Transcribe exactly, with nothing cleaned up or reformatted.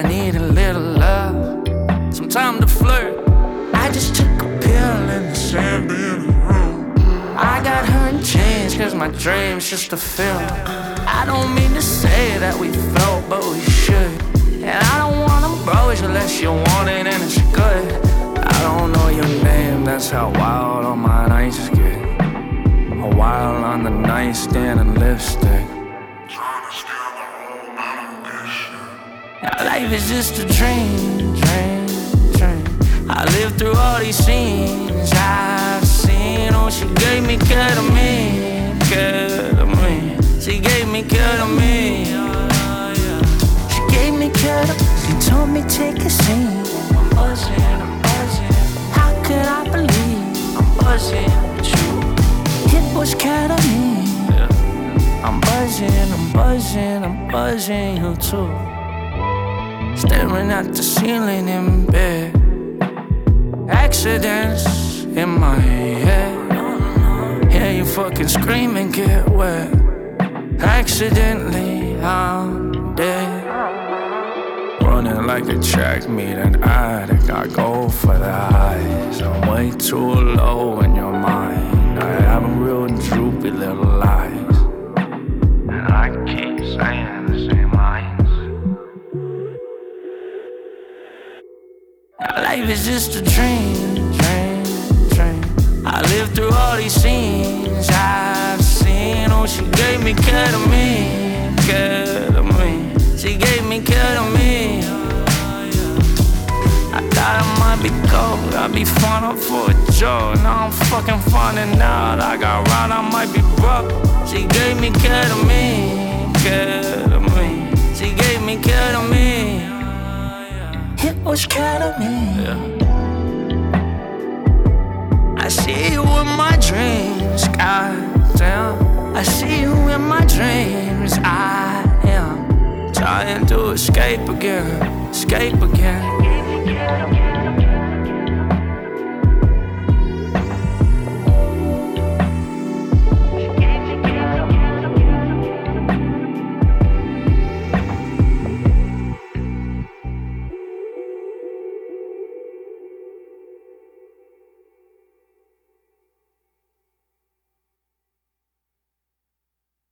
I need a little love, some time to flirt. I just took a pill in the sand in the room. I got her in chains cause my dream's just a film. I don't mean to say that we felt, but we should. And I don't wanna broach unless you want it and it's good. I don't know your name, that's how wild all my nights get. A while on the nightstand and lipstick. Now life is just a dream, dream, dream. I lived through all these scenes I've seen. Oh, she gave me ketamine, ketamine. She gave me ketamine. She gave me ketamine. She told me take a scene. I'm buzzing, I'm buzzing. How could I believe I'm buzzing with you? It was ketamine. I'm buzzing, I'm buzzing, I'm buzzing you too. Staring at the ceiling in bed. Accidents in my head. Hear you fucking scream and get wet. Accidentally, I'm dead. Running like a track meet, an addict. I go for the highs. I'm way too low in your mind. I have a real droopy little lies. And I keep saying the same lines. Life is just a dream, dream, dream. I lived through all these scenes I've seen. Oh, she gave me ketamine, ketamine. She gave me ketamine. I thought I might be cold, I'd be fun up for a joke. Now I'm fucking finding out I got round, I might be broke. She gave me ketamine, ketamine. She gave me ketamine. It was ketamine. Yeah. I see you in my dreams, goddamn. I see you in my dreams. I am trying to escape again, escape again.